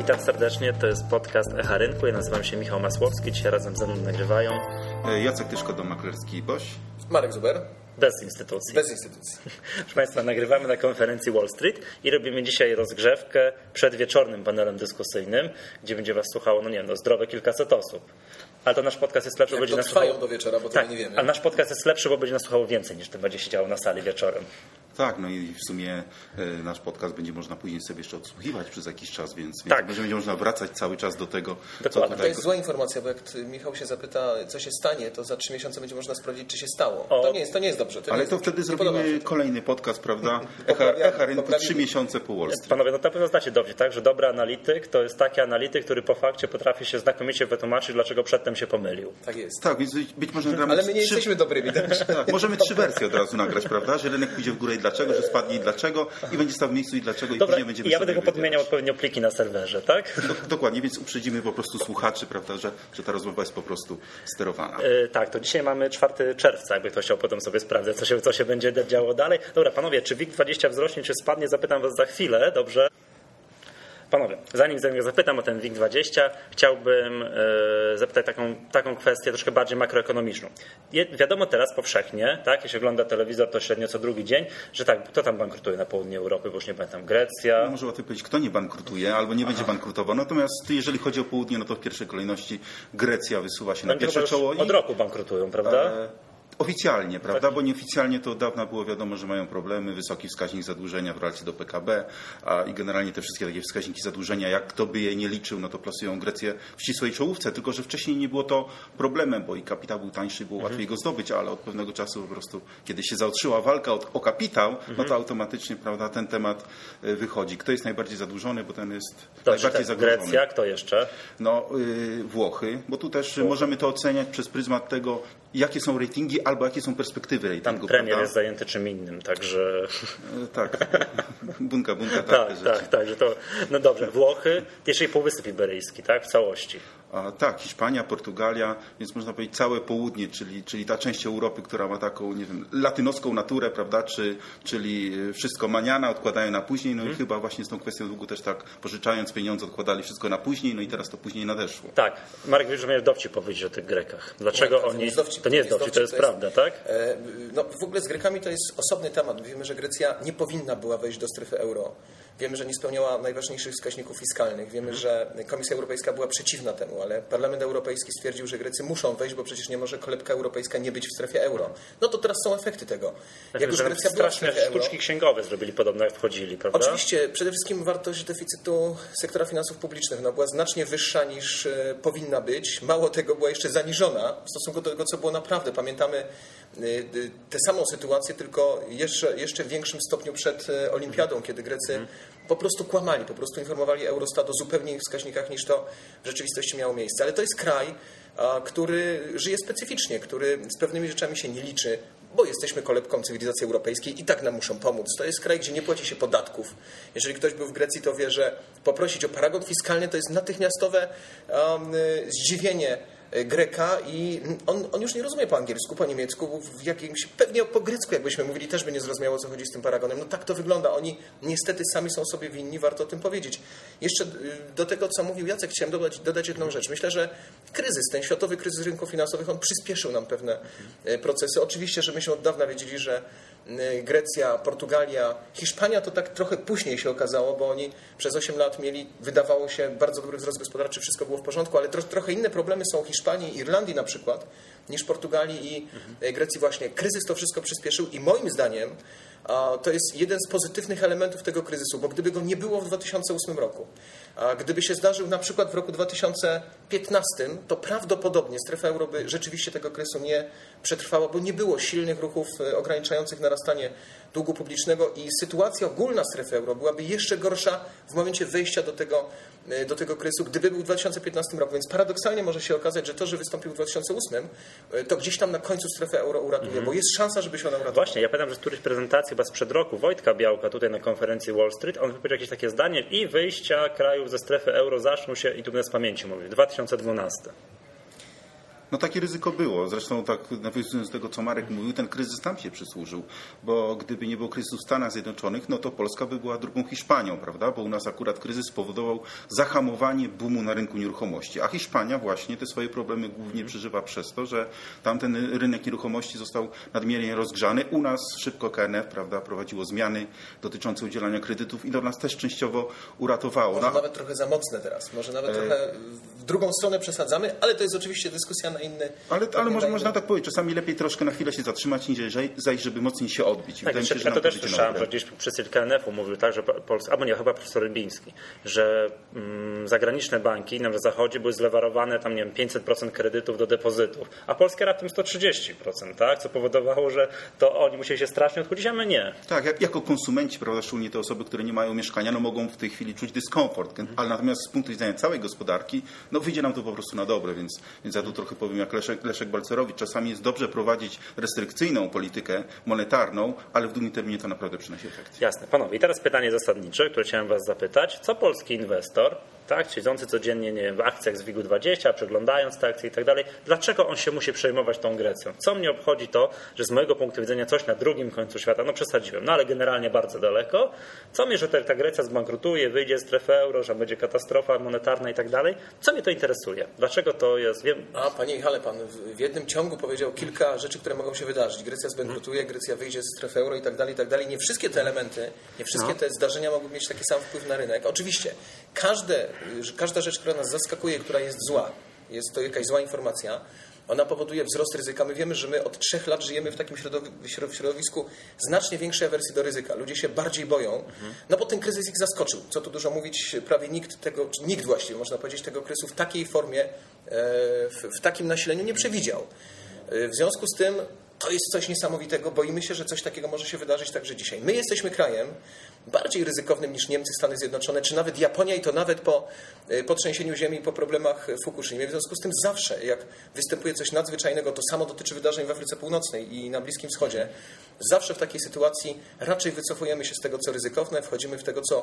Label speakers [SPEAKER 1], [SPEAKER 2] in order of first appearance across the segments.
[SPEAKER 1] Witam serdecznie, to jest podcast Echa Rynku. Ja nazywam się Michał Masłowski, dzisiaj razem ze mną nagrywają
[SPEAKER 2] Jacek Tyszko, maklerski Boś.
[SPEAKER 3] Marek Zuber.
[SPEAKER 1] Bez instytucji.
[SPEAKER 3] Bez instytucji.
[SPEAKER 1] Proszę Państwa, nagrywamy na konferencji Wall Street i robimy dzisiaj rozgrzewkę przed wieczornym panelem dyskusyjnym, gdzie będzie Was słuchało, zdrowe kilkaset osób. Ale to nasz podcast jest lepszy, bo będzie nas słuchało...
[SPEAKER 3] do wieczora, bo tego nie wiemy.
[SPEAKER 1] A nasz podcast jest lepszy, bo będzie nas słuchało więcej niż to będzie się działo na sali wieczorem.
[SPEAKER 2] Tak, no i w sumie nasz podcast będzie można później sobie jeszcze odsłuchiwać przez jakiś czas, więc będzie można wracać cały czas do tego,
[SPEAKER 1] co tutaj...
[SPEAKER 3] To jest zła informacja, bo jak Michał się zapyta, co się stanie, to za 3 miesiące będzie można sprawdzić, czy się stało. To nie jest dobrze.
[SPEAKER 2] To wtedy zrobimy kolejny podcast, prawda? Echa Rynku 3 miesiące po Wall Street.
[SPEAKER 1] Panowie, na pewno znacie dowcip, tak? Że dobry analityk to jest taki analityk, który po fakcie potrafi się znakomicie wytłumaczyć, dlaczego przedtem się pomylił.
[SPEAKER 3] Tak jest.
[SPEAKER 2] Tak, więc być może nagramy...
[SPEAKER 3] Ale my nie jesteśmy dobrymi.
[SPEAKER 2] Tak, możemy 3 wersje od razu nagrać, prawda? Że rynek pójdzie w górę i dlaczego, że spadnie i dlaczego, i będzie stał w miejscu i dlaczego, i później będziemy...
[SPEAKER 1] Ja będę go podmieniał odpowiednio pliki na serwerze, tak?
[SPEAKER 2] Dokładnie, więc uprzedzimy po prostu słuchaczy, prawda, że ta rozmowa jest po prostu sterowana.
[SPEAKER 1] Tak, to dzisiaj mamy 4 czerwca, jakby ktoś chciał potem sobie sprawdzać, co się będzie działo dalej. Dobra, panowie, czy WIG20 wzrośnie, czy spadnie, zapytam Was za chwilę, dobrze? Panowie, zanim zapytam o ten WIG20, chciałbym zapytać taką kwestię troszkę bardziej makroekonomiczną. Wiadomo teraz powszechnie, tak, jeśli ogląda telewizor, to średnio co drugi dzień, że tak, kto tam bankrutuje na południu Europy, bo już nie pamiętam, Grecja.
[SPEAKER 2] No może łatwiej powiedzieć, kto nie bankrutuje albo nie będzie bankrutował. Natomiast jeżeli chodzi o południe, no to w pierwszej kolejności Grecja wysuwa się na pierwsze czoło.
[SPEAKER 1] Od roku bankrutują, prawda?
[SPEAKER 2] Oficjalnie, prawda? Bo nieoficjalnie to od dawna było wiadomo, że mają problemy, wysoki wskaźnik zadłużenia w relacji do PKB, i generalnie te wszystkie takie wskaźniki zadłużenia, jak kto by je nie liczył, no to plasują Grecję w ścisłej czołówce, tylko że wcześniej nie było to problemem, bo i kapitał był tańszy, było łatwiej go zdobyć, ale od pewnego czasu po prostu, kiedy się zaostrzyła walka o kapitał, no to automatycznie, prawda, ten temat wychodzi. Kto jest najbardziej zadłużony, bo ten jest najbardziej zagrożony.
[SPEAKER 1] Grecja, kto jeszcze?
[SPEAKER 2] No, Włochy, bo tu też możemy to oceniać przez pryzmat tego, jakie są ratingi albo jakie są perspektywy ratingu.
[SPEAKER 1] Tam premier jest zajęty czym innym, także...
[SPEAKER 2] Tak, bunka,
[SPEAKER 1] tak, że to... No dobrze, Włochy, jeszcze i Półwysep Iberyjski, tak, w całości.
[SPEAKER 2] Tak, Hiszpania, Portugalia, więc można powiedzieć całe południe, czyli ta część Europy, która ma taką, latynoską naturę, prawda, czyli wszystko maniana, odkładają na później, no i chyba właśnie z tą kwestią długu też tak, pożyczając pieniądze, odkładali wszystko na później, no i teraz to później nadeszło.
[SPEAKER 1] Tak, Marek, wiesz, że miałeś dowcip powiedzieć o tych Grekach. Dlaczego oni... To nie jest dowcip, to jest prawda, tak?
[SPEAKER 3] No w ogóle z Grekami to jest osobny temat. Wiemy, że Grecja nie powinna była wejść do strefy euro. Wiemy, że nie spełniała najważniejszych wskaźników fiskalnych. Wiemy, że Komisja Europejska była przeciwna temu, ale Parlament Europejski stwierdził, że Grecy muszą wejść, bo przecież nie może kolebka europejska nie być w strefie euro. No to teraz są efekty tego.
[SPEAKER 1] Jak już Grecja była w strefie euro, sztuczki księgowe zrobili podobno, jak wchodzili, prawda?
[SPEAKER 3] Oczywiście, przede wszystkim wartość deficytu sektora finansów publicznych była znacznie wyższa niż powinna być. Mało tego, była jeszcze zaniżona w stosunku do tego, co było naprawdę. Pamiętamy tę samą sytuację, tylko jeszcze w większym stopniu przed Olimpiadą, kiedy Grecy po prostu kłamali, po prostu informowali Eurostat o zupełnie innych wskaźnikach niż to w rzeczywistości miało miejsce. Ale to jest kraj, który żyje specyficznie, który z pewnymi rzeczami się nie liczy, bo jesteśmy kolebką cywilizacji europejskiej i tak nam muszą pomóc. To jest kraj, gdzie nie płaci się podatków. Jeżeli ktoś był w Grecji, to wie, że poprosić o paragon fiskalny to jest natychmiastowe zdziwienie Greka i on już nie rozumie po angielsku, po niemiecku, pewnie po grecku, jakbyśmy mówili, też by nie zrozumiało, o co chodzi z tym paragonem. No tak to wygląda. Oni niestety sami są sobie winni, warto o tym powiedzieć. Jeszcze do tego, co mówił Jacek, chciałem dodać jedną rzecz. Myślę, że ten światowy kryzys rynków finansowych, on przyspieszył nam pewne procesy. Oczywiście, że myśmy od dawna wiedzieli, że Grecja, Portugalia, Hiszpania to tak trochę później się okazało, bo oni przez 8 lat mieli, wydawało się, bardzo dobry wzrost gospodarczy, wszystko było w porządku, ale trochę inne problemy są w Hiszpanii i Irlandii na przykład, niż Portugalii i Grecji właśnie. Kryzys to wszystko przyspieszył i moim zdaniem to jest jeden z pozytywnych elementów tego kryzysu, bo gdyby go nie było w 2008 roku, a gdyby się zdarzył na przykład w roku 2015, to prawdopodobnie strefa euro by rzeczywiście tego kryzysu nie przetrwała, bo nie było silnych ruchów ograniczających narastanie długu publicznego i sytuacja ogólna strefy euro byłaby jeszcze gorsza w momencie wejścia do tego kryzysu, gdyby był w 2015 roku. Więc paradoksalnie może się okazać, że to, że wystąpił w 2008, to gdzieś tam na końcu strefę euro uratuje, bo jest szansa, żeby się ona uratowała.
[SPEAKER 1] Właśnie, ja pamiętam, że z którejś prezentacji chyba sprzed roku Wojtka Białka tutaj na konferencji Wall Street, on wypowiedział jakieś takie zdanie i wyjścia krajów ze strefy euro zaczną się, i tu z pamięci mówię, 2012.
[SPEAKER 2] No takie ryzyko było. Zresztą tak nawiązując do tego, co Marek mówił, ten kryzys nam się przysłużył, bo gdyby nie było kryzysu w Stanach Zjednoczonych, no to Polska by była drugą Hiszpanią, prawda? Bo u nas akurat kryzys spowodował zahamowanie boomu na rynku nieruchomości, a Hiszpania właśnie te swoje problemy głównie przeżywa przez to, że tamten rynek nieruchomości został nadmiernie rozgrzany. U nas szybko KNF, prawda, prowadziło zmiany dotyczące udzielania kredytów i to nas też częściowo uratowało.
[SPEAKER 3] Może nawet trochę za mocne teraz, może nawet trochę w drugą stronę przesadzamy, ale to jest oczywiście dyskusja na inny...
[SPEAKER 2] Ale można tak powiedzieć, czasami lepiej troszkę na chwilę się zatrzymać, niż zajść, żeby mocniej się odbić.
[SPEAKER 1] Tak, ja to też słyszałem, że gdzieś przedstawiciel KNF-u mówił tak, że Polska, albo nie, chyba profesor Rybiński, że zagraniczne banki na zachodzie były zlewarowane tam, nie wiem, 500% kredytów do depozytów, a Polska raptem 130%, tak? Co powodowało, że to oni musieli się strasznie odchudzić, a my nie.
[SPEAKER 2] Tak, jako konsumenci, prawda, szczególnie te osoby, które nie mają mieszkania, no mogą w tej chwili czuć dyskomfort, ale natomiast z punktu widzenia całej gospodarki, no wyjdzie nam to po prostu na dobre, więc ja tu trochę powiem jak Leszek Balcerowicz. Czasami jest dobrze prowadzić restrykcyjną politykę monetarną, ale w długim terminie to naprawdę przynosi efekt.
[SPEAKER 1] Jasne. Panowie, i teraz pytanie zasadnicze, które chciałem was zapytać. Co polski inwestor, tak, siedzący codziennie, nie wiem, w akcjach z WIG-20, przeglądając te akcje i tak dalej, dlaczego on się musi przejmować tą Grecją? Co mnie obchodzi to, że z mojego punktu widzenia coś na drugim końcu świata, no przesadziłem, no ale generalnie bardzo daleko. Co mnie, że ta Grecja zbankrutuje, wyjdzie z strefy euro, że będzie katastrofa monetarna i tak dalej? Co mnie to interesuje? Dlaczego to jest? Wiem.
[SPEAKER 3] A panie Michale, pan w jednym ciągu powiedział kilka rzeczy, które mogą się wydarzyć. Grecja zbankrutuje, Grecja wyjdzie ze strefy euro i tak dalej, i tak dalej. Nie wszystkie te elementy, nie wszystkie te zdarzenia mogą mieć taki sam wpływ na rynek. Oczywiście każda rzecz, która nas zaskakuje, która jest zła, jest to jakaś zła informacja, ona powoduje wzrost ryzyka. My wiemy, że my od 3 lat żyjemy w takim środowisku znacznie większej awersji do ryzyka. Ludzie się bardziej boją, no bo ten kryzys ich zaskoczył. Co tu dużo mówić, prawie nikt właściwie, można powiedzieć, tego kryzysu w takiej formie, w takim nasileniu nie przewidział. W związku z tym to jest coś niesamowitego. Boimy się, że coś takiego może się wydarzyć także dzisiaj. My jesteśmy krajem bardziej ryzykownym niż Niemcy, Stany Zjednoczone, czy nawet Japonia i to nawet po trzęsieniu ziemi i po problemach w Fukushimie. W związku z tym zawsze, jak występuje coś nadzwyczajnego, to samo dotyczy wydarzeń w Afryce Północnej i na Bliskim Wschodzie, zawsze w takiej sytuacji raczej wycofujemy się z tego, co ryzykowne, wchodzimy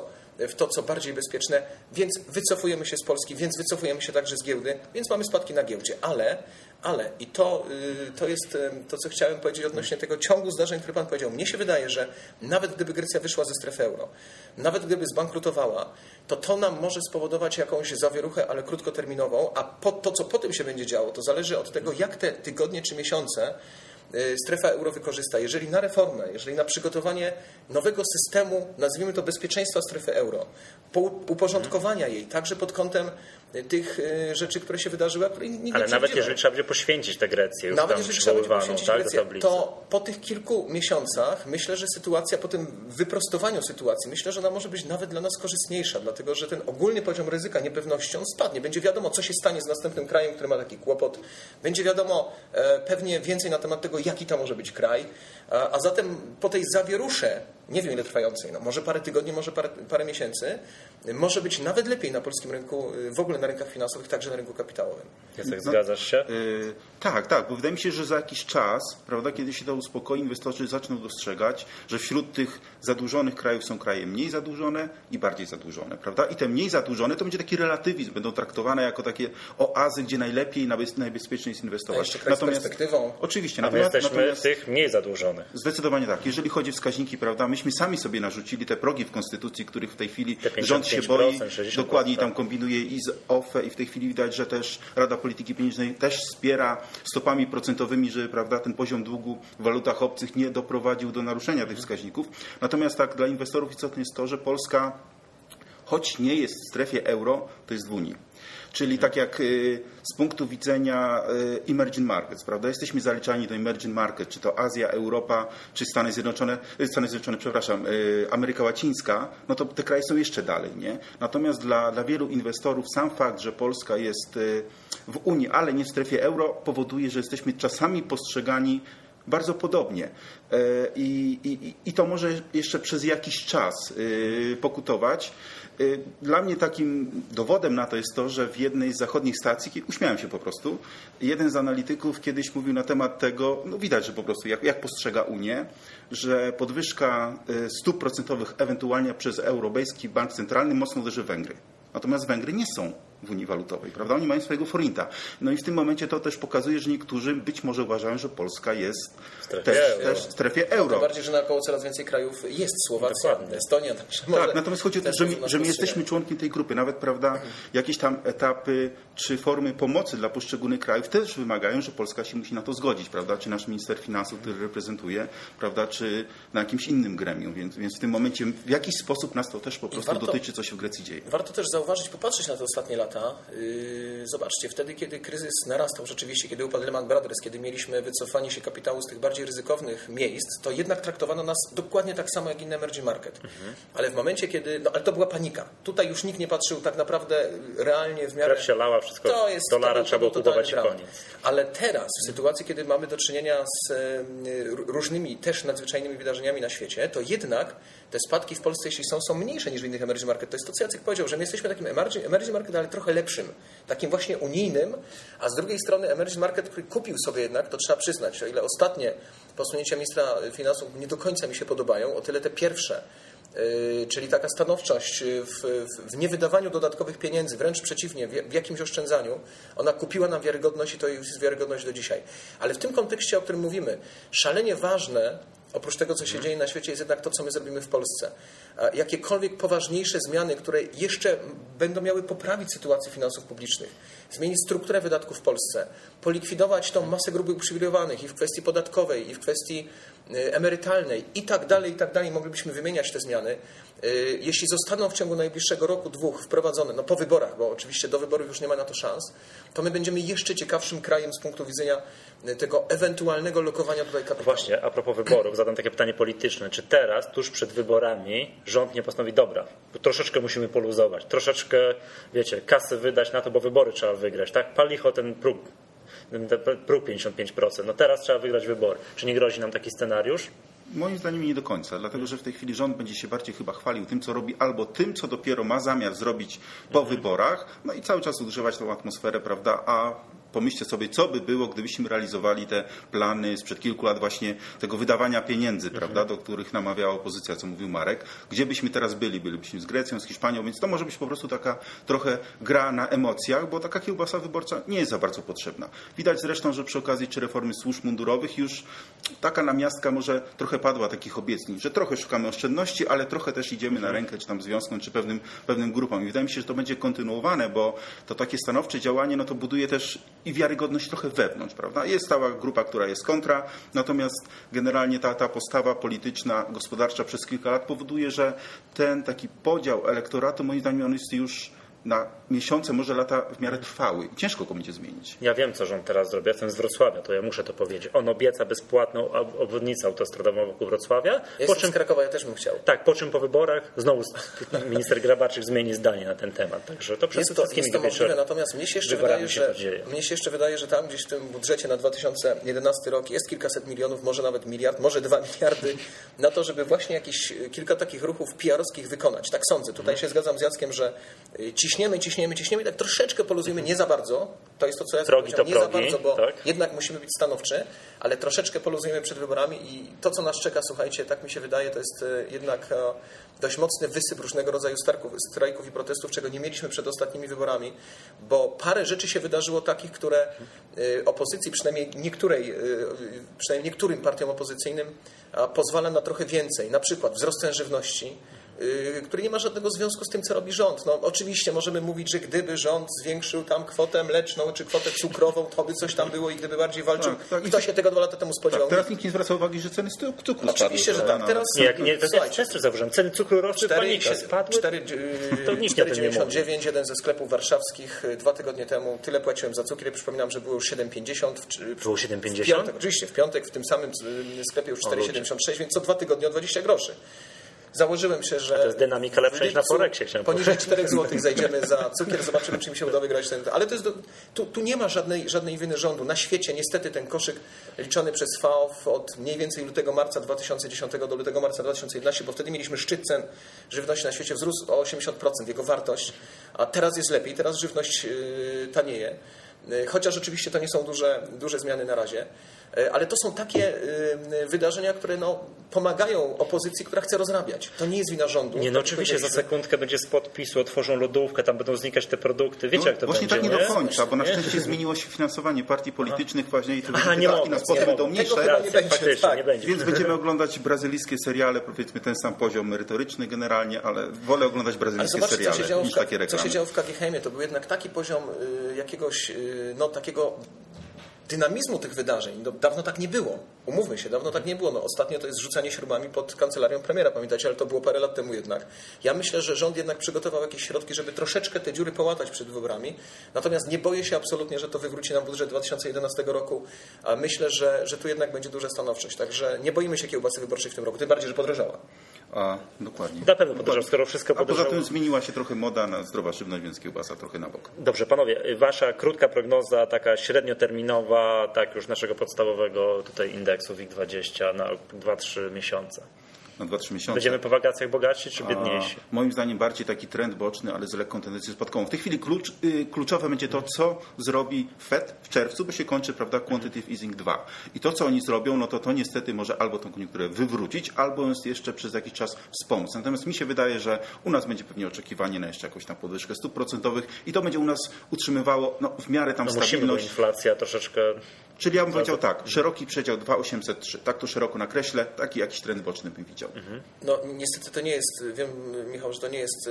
[SPEAKER 3] w to, co bardziej bezpieczne, więc wycofujemy się z Polski, więc wycofujemy się także z giełdy, więc mamy spadki na giełdzie. Ale i to jest to, co chciałem powiedzieć odnośnie tego ciągu zdarzeń, który pan powiedział. Mnie się wydaje, że nawet gdyby Grecja wyszła ze strefy euro, nawet gdyby zbankrutowała, to nam może spowodować jakąś zawieruchę, ale krótkoterminową, a to, co potem się będzie działo, to zależy od tego, jak te tygodnie czy miesiące strefa euro wykorzysta. Jeżeli na reformę, jeżeli na przygotowanie nowego systemu, nazwijmy to bezpieczeństwa strefy euro, uporządkowania jej, także pod kątem tych rzeczy, które się wydarzyły, a które nikt
[SPEAKER 1] ale
[SPEAKER 3] nie
[SPEAKER 1] nawet jeżeli trzeba będzie poświęcić tę Grecję, już
[SPEAKER 3] nawet
[SPEAKER 1] tam
[SPEAKER 3] jeżeli trzeba będzie poświęcić Grecję,
[SPEAKER 1] to
[SPEAKER 3] po tych kilku miesiącach myślę, że sytuacja, po tym wyprostowaniu sytuacji, myślę, że ona może być nawet dla nas korzystniejsza, dlatego że ten ogólny poziom ryzyka niepewności, on spadnie. Będzie wiadomo, co się stanie z następnym krajem, który ma taki kłopot. Będzie wiadomo pewnie więcej na temat tego, jaki to może być kraj. A zatem po tej zawierusze, nie wiem ile trwającej, no może parę tygodni, może parę miesięcy, może być nawet lepiej na polskim rynku, w ogóle na rynkach finansowych, także na rynku kapitałowym.
[SPEAKER 1] Jacek, zgadzasz się?
[SPEAKER 2] Tak, bo wydaje mi się, że za jakiś czas, prawda, kiedy się to uspokoi, inwestorzy zaczną dostrzegać, że wśród tych zadłużonych krajów są kraje mniej zadłużone i bardziej zadłużone, prawda? I te mniej zadłużone to będzie taki relatywizm, będą traktowane jako takie oazy, gdzie najlepiej i najbezpieczniej jest inwestować.
[SPEAKER 3] A jeszcze kraj z perspektywą.
[SPEAKER 2] Oczywiście.
[SPEAKER 1] A my jesteśmy tych mniej zadłużonych.
[SPEAKER 2] Zdecydowanie tak. Jeżeli chodzi o wskaźniki, prawda, myśmy sami sobie narzucili te progi w Konstytucji, których w tej chwili rząd się boi,
[SPEAKER 1] 60%,
[SPEAKER 2] dokładnie tam kombinuje i z OFE i w tej chwili widać, że też Rada Polityki Pieniężnej też wspiera stopami procentowymi, żeby, prawda, ten poziom długu w walutach obcych nie doprowadził do naruszenia tych wskaźników. Natomiast tak, dla inwestorów istotne jest to, że Polska, choć nie jest w strefie euro, to jest w Unii. Czyli tak jak z punktu widzenia emerging markets, prawda? Jesteśmy zaliczani do emerging markets, czy to Azja, Europa, czy Stany Zjednoczone, Ameryka Łacińska, no to te kraje są jeszcze dalej, nie? Natomiast dla wielu inwestorów sam fakt, że Polska jest w Unii, ale nie w strefie euro, powoduje, że jesteśmy czasami postrzegani bardzo podobnie. I to może jeszcze przez jakiś czas pokutować. Dla mnie takim dowodem na to jest to, że w jednej z zachodnich stacji, uśmiałem się po prostu, jeden z analityków kiedyś mówił na temat tego, no widać, że po prostu jak postrzega Unię, że podwyżka stóp procentowych ewentualnie przez Europejski Bank Centralny mocno uderzy Węgry. Natomiast Węgry nie są w Unii Walutowej, prawda? Oni mają swojego forinta. No i w tym momencie to też pokazuje, że niektórzy być może uważają, że Polska jest też w strefie euro.
[SPEAKER 3] Tym bardziej, że naokoło coraz więcej krajów jest. Słowacja,
[SPEAKER 1] Dokładnie.
[SPEAKER 3] Estonia.
[SPEAKER 2] Tak, natomiast chodzi o to, że my jesteśmy członkiem tej grupy. Nawet, prawda, jakieś tam etapy czy formy pomocy dla poszczególnych krajów też wymagają, że Polska się musi na to zgodzić, prawda? Czy nasz minister finansów, który reprezentuje, prawda, czy na jakimś innym gremium. Więc w tym momencie w jakiś sposób nas to też po prostu dotyczy, co się w Grecji dzieje.
[SPEAKER 3] Warto też zauważyć, popatrzeć na te ostatnie lata. Zobaczcie, wtedy, kiedy kryzys narastał rzeczywiście, kiedy upadł Lehman Brothers, kiedy mieliśmy wycofanie się kapitału z tych bardziej ryzykownych miejsc, to jednak traktowano nas dokładnie tak samo jak inny emerging market. Ale w momencie, kiedy... ale to była panika. Tutaj już nikt nie patrzył tak naprawdę realnie w miarę...
[SPEAKER 1] Krew się lała, wszystko dolara trzeba było kupować i koniec.
[SPEAKER 3] Ale teraz, w sytuacji, kiedy mamy do czynienia z różnymi też nadzwyczajnymi wydarzeniami na świecie, to jednak te spadki w Polsce, jeśli są mniejsze niż w innych emerging market. To jest to, co Jacek powiedział, że my jesteśmy takim emerging market, ale trochę lepszym, takim właśnie unijnym, a z drugiej strony emerging market, który kupił sobie jednak, to trzeba przyznać, o ile ostatnie posunięcia ministra finansów nie do końca mi się podobają, o tyle te pierwsze, czyli taka stanowczość w niewydawaniu dodatkowych pieniędzy, wręcz przeciwnie, w jakimś oszczędzaniu, ona kupiła nam wiarygodność i to jest wiarygodność do dzisiaj. Ale w tym kontekście, o którym mówimy, szalenie ważne, oprócz tego, co się dzieje na świecie, jest jednak to, co my zrobimy w Polsce. Jakiekolwiek poważniejsze zmiany, które jeszcze będą miały poprawić sytuację finansów publicznych, zmienić strukturę wydatków w Polsce, polikwidować tą masę grup uprzywilejowanych i w kwestii podatkowej, i w kwestii emerytalnej i tak dalej, moglibyśmy wymieniać te zmiany. Jeśli zostaną w ciągu najbliższego roku, dwóch wprowadzone, no po wyborach, bo oczywiście do wyborów już nie ma na to szans, to my będziemy jeszcze ciekawszym krajem z punktu widzenia tego ewentualnego lokowania tutaj kapitału.
[SPEAKER 1] Właśnie, a propos wyborów, zadam takie pytanie polityczne. Czy teraz, tuż przed wyborami, rząd nie postanowi, dobra, troszeczkę musimy poluzować, troszeczkę, wiecie, kasy wydać na to, bo wybory trzeba wygrać, tak? Pal licho ten próg 55%. No teraz trzeba wygrać wybory. Czy nie grozi nam taki scenariusz?
[SPEAKER 2] Moim zdaniem nie do końca, dlatego że w tej chwili rząd będzie się bardziej chyba chwalił tym, co robi, albo tym, co dopiero ma zamiar zrobić po wyborach, no i cały czas ugrzewać tą atmosferę, prawda, a pomyślcie sobie, co by było, gdybyśmy realizowali te plany sprzed kilku lat właśnie tego wydawania pieniędzy, prawda, do których namawiała opozycja, co mówił Marek. Gdzie byśmy teraz byli? Bylibyśmy z Grecją, z Hiszpanią, więc to może być po prostu taka trochę gra na emocjach, bo taka kiełbasa wyborcza nie jest za bardzo potrzebna. Widać zresztą, że przy okazji czy reformy służb mundurowych już taka namiastka może trochę padła takich obietnic, że trochę szukamy oszczędności, ale trochę też idziemy na rękę czy tam związkom, czy pewnym grupom. I wydaje mi się, że to będzie kontynuowane, bo to takie stanowcze działanie, no to buduje też i wiarygodność trochę wewnątrz, prawda? Jest cała grupa, która jest kontra, natomiast generalnie ta postawa polityczna, gospodarcza przez kilka lat powoduje, że ten taki podział elektoratu, moim zdaniem, on jest już na miesiące, może lata w miarę trwały. Ciężko go będzie zmienić.
[SPEAKER 1] Ja wiem, co rząd teraz zrobi. Ja jestem z Wrocławia, to ja muszę to powiedzieć. On obieca bezpłatną obwodnicę autostradową wokół Wrocławia.
[SPEAKER 3] Z Krakowa, ja też bym chciał.
[SPEAKER 1] Tak, po czym po wyborach znowu minister Grabarczyk zmieni zdanie na ten temat. Także to przede wszystkim
[SPEAKER 3] jest to możliwe, natomiast mnie się jeszcze wydaje, że tam gdzieś w tym budżecie na 2011 rok jest kilkaset milionów, może nawet miliard, może 2 miliardy na to, żeby właśnie jakieś kilka takich ruchów PR-owskich wykonać. Tak sądzę. Tutaj się zgadzam z Jackiem, że ciśniemy i tak troszeczkę poluzujemy, nie za bardzo. To jest to, co ja powiedziałem, nie za bardzo, bo jednak musimy być stanowczy, ale troszeczkę poluzujemy przed wyborami i to, co nas czeka, słuchajcie, tak mi się wydaje, to jest jednak dość mocny wysyp różnego rodzaju strajków i protestów, czego nie mieliśmy przed ostatnimi wyborami, bo parę rzeczy się wydarzyło takich, które opozycji, przynajmniej niektórym partiom opozycyjnym pozwala na trochę więcej. Na przykład wzrost cen żywności, który nie ma żadnego związku z tym, co robi rząd. No, oczywiście możemy mówić, że gdyby rząd zwiększył tam kwotę mleczną czy kwotę cukrową, to by coś tam było i gdyby bardziej walczył. Kto się tego 2 lata temu spodziewał?
[SPEAKER 2] Teraz nikt nie zwraca uwagi, że ceny cukru
[SPEAKER 3] oczywiście, że tak. Teraz
[SPEAKER 1] też zauważyłem. Ceny cukru rosły, panika spadły.
[SPEAKER 3] 4,99, jeden ze sklepów warszawskich 2 tygodnie temu. Tyle płaciłem za cukier. Przypominam, że było już 7,50.
[SPEAKER 1] Było 7,50?
[SPEAKER 3] Oczywiście, w piątek w tym samym sklepie już 4,76, więc co 2 tygodnie o 20 groszy. Założyłem się, że...
[SPEAKER 1] A to jest dynamika lepsza niż na Foreksie.
[SPEAKER 3] Poniżej 4 zł zajdziemy za cukier, zobaczymy, czy mi się uda wygrać ten... Ale to jest tu nie ma żadnej winy rządu. Na świecie niestety ten koszyk liczony przez FAO od mniej więcej lutego marca 2010 do lutego marca 2011, bo wtedy mieliśmy szczyt cen żywności na świecie, wzrósł o 80% jego wartość, a teraz jest lepiej, teraz żywność tanieje. chociaż oczywiście to nie są duże zmiany na razie. Ale to są takie wydarzenia, które pomagają opozycji, która chce rozrabiać. To nie jest wina rządu.
[SPEAKER 1] Nie, no oczywiście za sekundkę będzie z podpisu, otworzą lodówkę, tam będą znikać te produkty. Wiecie, jak to
[SPEAKER 2] właśnie
[SPEAKER 1] będzie,
[SPEAKER 2] tak nie do końca, bo na szczęście zmieniło się finansowanie partii politycznych właśnie i te
[SPEAKER 1] nie
[SPEAKER 2] wydatki na spoty będą mniejsze.
[SPEAKER 1] Nie będzie.
[SPEAKER 2] Więc będziemy oglądać brazylijskie seriale, powiedzmy ten sam poziom merytoryczny generalnie, ale wolę oglądać brazylijskie seriale niż takie reklamy.
[SPEAKER 3] Co się działo w KGHM-ie, to był jednak taki poziom jakiegoś takiego dynamizmu tych wydarzeń. Dawno tak nie było. Umówmy się, dawno tak nie było. Ostatnio to jest rzucanie śrubami pod kancelarią premiera, pamiętacie, ale to było parę lat temu jednak. Ja myślę, że rząd jednak przygotował jakieś środki, żeby troszeczkę te dziury połatać przed wyborami. Natomiast nie boję się absolutnie, że to wywróci nam budżet 2011 roku. A myślę, że tu jednak będzie duża stanowczość. Także nie boimy się kiełbasy wyborczej w tym roku. Tym bardziej, że podrożała.
[SPEAKER 2] Dokładnie.
[SPEAKER 1] Na pewno podrożał, skoro wszystko podrożało.
[SPEAKER 2] A poza tym zmieniła się trochę moda na zdrowa żywność, więc kiełbasa trochę na bok.
[SPEAKER 1] Dobrze, panowie, wasza krótka prognoza, taka średnioterminowa, tak już naszego podstawowego tutaj indeksu WIG20 na 2-3 miesiące.
[SPEAKER 2] Na 2-3 miesiące.
[SPEAKER 1] Będziemy po wakacjach bogatsi czy biedniejsi?
[SPEAKER 2] Moim zdaniem bardziej taki trend boczny, ale z lekką tendencją spadkową. W tej chwili kluczowe będzie to, co zrobi Fed w czerwcu, bo się kończy, prawda, Quantitative Easing 2. I to, co oni zrobią, no to niestety może albo tą koniunkturę wywrócić, albo jeszcze przez jakiś czas wspomóc. Natomiast mi się wydaje, że u nas będzie pewnie oczekiwanie na jeszcze jakąś tam podwyżkę stóp procentowych i to będzie u nas utrzymywało w miarę tam stabilność.
[SPEAKER 1] Bo inflacja troszeczkę...
[SPEAKER 2] Czyli ja bym powiedział tak, szeroki przedział 2,803. Tak to szeroko nakreślę, taki jakiś trend boczny bym widział.
[SPEAKER 3] No niestety to nie jest, wiem Michał, że to nie jest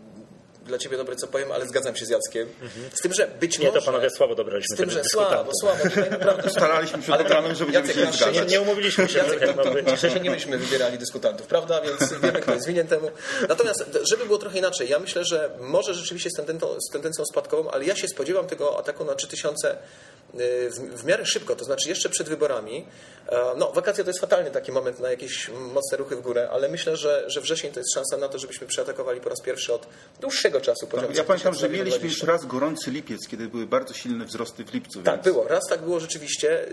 [SPEAKER 3] dla ciebie dobre, co powiem, ale zgadzam się z Jackiem. Z tym, że być może...
[SPEAKER 1] Nie, to panowie słabo dobraliśmy.
[SPEAKER 3] Z tym, że słabo. Tutaj naprawdę...
[SPEAKER 2] Staraliśmy się programem, że będziemy się zgadzać.
[SPEAKER 1] Nie umówiliśmy się, jak mam być.
[SPEAKER 3] Wcześniej nie myśmy wybierali dyskutantów, prawda? Więc wiemy, kto jest winien temu. Natomiast, żeby było trochę inaczej, ja myślę, że może rzeczywiście z tendencją spadkową, ale ja się spodziewam tego ataku na 3000 w miarę szybko, to znaczy jeszcze przed wyborami. Wakacje to jest fatalny taki moment na jakieś mocne ruchy w górę, ale myślę, że wrzesień to jest szansa na to, żebyśmy przeatakowali po raz pierwszy od dłuższego czasu poziom.
[SPEAKER 2] Ja pamiętam, że mieliśmy już raz gorący lipiec, kiedy były bardzo silne wzrosty w lipcu.
[SPEAKER 3] Tak, było. Raz tak było rzeczywiście.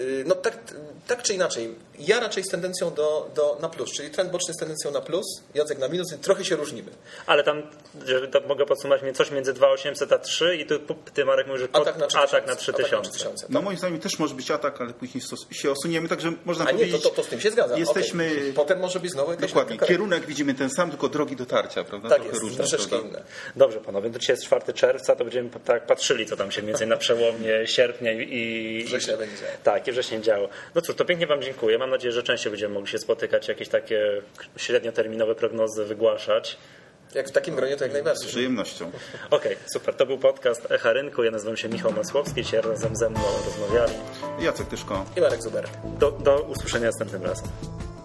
[SPEAKER 3] Tak czy inaczej. Ja raczej z tendencją na plus, czyli trend boczny z tendencją na plus, Jacek na minus, trochę się różnimy.
[SPEAKER 1] Ale tam, mogę podsumować, coś między 2800 a 3 i ty Marek mówisz, że atak na 3000.
[SPEAKER 2] No moim zdaniem też może być atak, ale później się osuniemy, także można
[SPEAKER 3] powiedzieć... Nie, to z tym się zgadzam.
[SPEAKER 2] Jesteśmy...
[SPEAKER 3] Okay. Potem może być znowu jakaś...
[SPEAKER 2] Dokładnie. Kierunek widzimy ten sam, tylko drogi dotarcia, prawda?
[SPEAKER 3] Tak jest, różne, troszeczkę inne.
[SPEAKER 1] Dobrze, panowie, to dzisiaj jest 4 czerwca, to będziemy tak patrzyli, co tam się między na przełomie sierpnia i
[SPEAKER 3] września będzie.
[SPEAKER 1] Tak, i września działo. No cóż, to pięknie wam dziękuję. Mam nadzieję, że częściej będziemy mogli się spotykać, jakieś takie średnioterminowe prognozy wygłaszać.
[SPEAKER 3] Jak w takim gronie to jak najbardziej.
[SPEAKER 2] Z przyjemnością.
[SPEAKER 1] Okej, super. To był podcast Echa Rynku. Ja nazywam się Michał Masłowski. Dzisiaj razem ze mną rozmawiali
[SPEAKER 2] Jacek Tyszko
[SPEAKER 3] i Marek Zuber.
[SPEAKER 1] Do usłyszenia następnym razem.